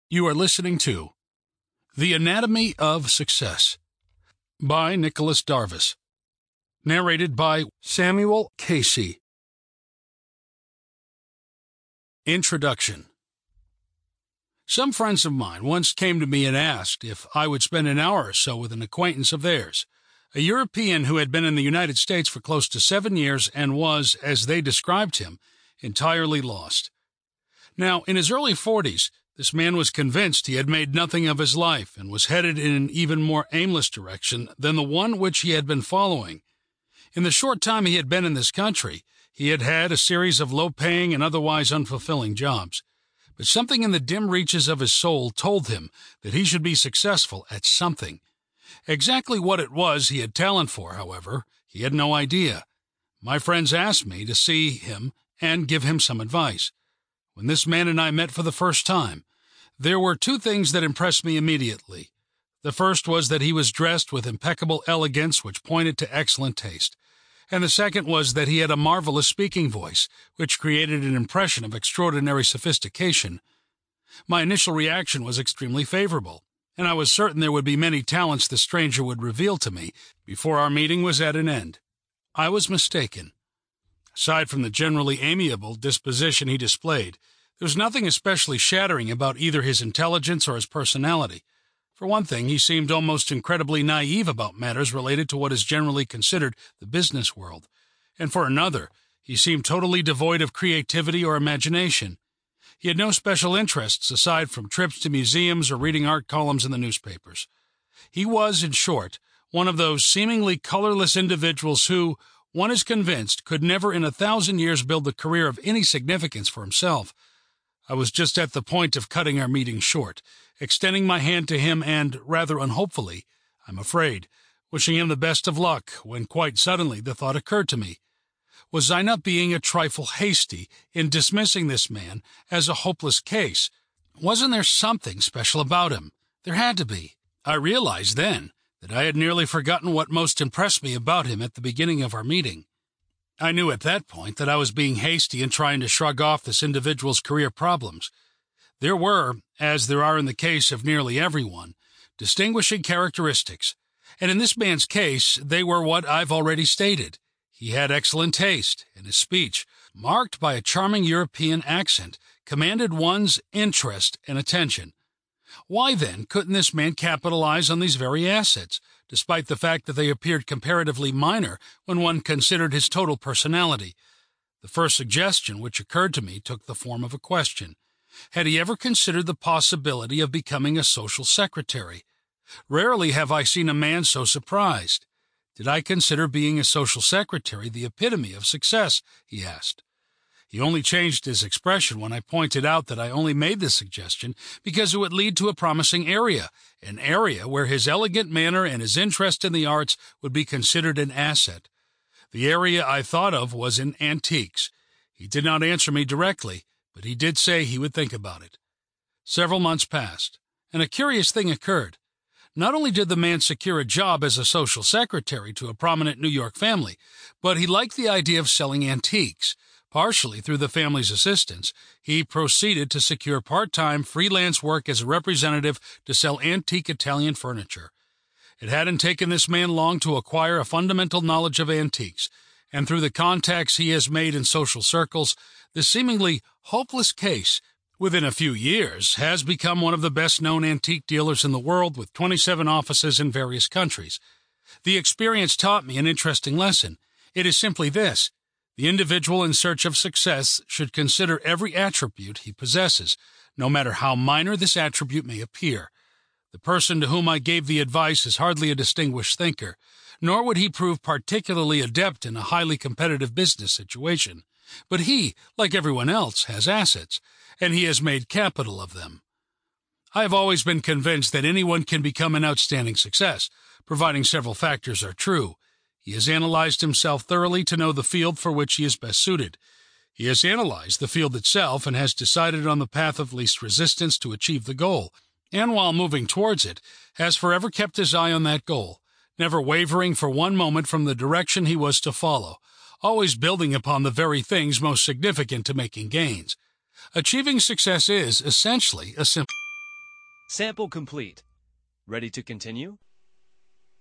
You are listening to The Anatomy of Success by Nicholas Darvis. Narrated by Samuel Casey. Introduction. Some friends of mine once came to me and asked if I would spend an hour or so with an acquaintance of theirs, a European who had been in the United States for close to 7 years and was, as they described him, entirely lost. Now, in his early 40s, this man was convinced he had made nothing of his life and was headed in an even more aimless direction than the one which he had been following. In the short time he had been in this country, he had had a series of low-paying and otherwise unfulfilling jobs. But something in the dim reaches of his soul told him that he should be successful at something. Exactly what it was he had talent for, however, he had no idea. My friends asked me to see him and give him some advice. When this man and I met for the first time, there were two things that impressed me immediately. The first was that he was dressed with impeccable elegance which pointed to excellent taste, and the second was that he had a marvelous speaking voice, which created an impression of extraordinary sophistication. My initial reaction was extremely favorable, and I was certain there would be many talents the stranger would reveal to me before our meeting was at an end. I was mistaken. Aside from the generally amiable disposition he displayed, there was nothing especially shattering about either his intelligence or his personality. For one thing, he seemed almost incredibly naive about matters related to what is generally considered the business world, and for another, he seemed totally devoid of creativity or imagination. He had no special interests aside from trips to museums or reading art columns in the newspapers. He was, in short, one of those seemingly colorless individuals who, one is convinced, could never in 1,000 years build a career of any significance for himself. I was just at the point of cutting our meeting short, extending my hand to him and, rather unhopefully, I'm afraid, wishing him the best of luck, when quite suddenly the thought occurred to me. Was I not being a trifle hasty in dismissing this man as a hopeless case? Wasn't there something special about him? There had to be. I realized then that I had nearly forgotten what most impressed me about him at the beginning of our meeting. I knew at that point that I was being hasty in trying to shrug off this individual's career problems. There were, as there are in the case of nearly everyone, distinguishing characteristics, and in this man's case they were what I've already stated. He had excellent taste, and his speech, marked by a charming European accent, commanded one's interest and attention. Why, then, couldn't this man capitalize on these very assets, despite the fact that they appeared comparatively minor when one considered his total personality? The first suggestion which occurred to me took the form of a question. Had he ever considered the possibility of becoming a social secretary? Rarely have I seen a man so surprised. Did I consider being a social secretary the epitome of success? He asked. He only changed his expression when I pointed out that I only made this suggestion because it would lead to a promising area, an area where his elegant manner and his interest in the arts would be considered an asset. The area I thought of was in antiques. He did not answer me directly, but he did say he would think about it. Several months passed, and a curious thing occurred. Not only did the man secure a job as a social secretary to a prominent New York family, but he liked the idea of selling antiques. Partially through the family's assistance, he proceeded to secure part-time freelance work as a representative to sell antique Italian furniture. It hadn't taken this man long to acquire a fundamental knowledge of antiques, and through the contacts he has made in social circles, the seemingly hopeless case, within a few years, has become one of the best-known antique dealers in the world with 27 offices in various countries. The experience taught me an interesting lesson. It is simply this. The individual in search of success should consider every attribute he possesses, no matter how minor this attribute may appear. The person to whom I gave the advice is hardly a distinguished thinker, nor would he prove particularly adept in a highly competitive business situation. But he, like everyone else, has assets, and he has made capital of them. I have always been convinced that anyone can become an outstanding success, providing several factors are true. He has analyzed himself thoroughly to know the field for which he is best suited. He has analyzed the field itself and has decided on the path of least resistance to achieve the goal, and while moving towards it, has forever kept his eye on that goal, never wavering for one moment from the direction he was to follow, always building upon the very things most significant to making gains. Achieving success is, essentially, a simple Sample complete. Ready to continue?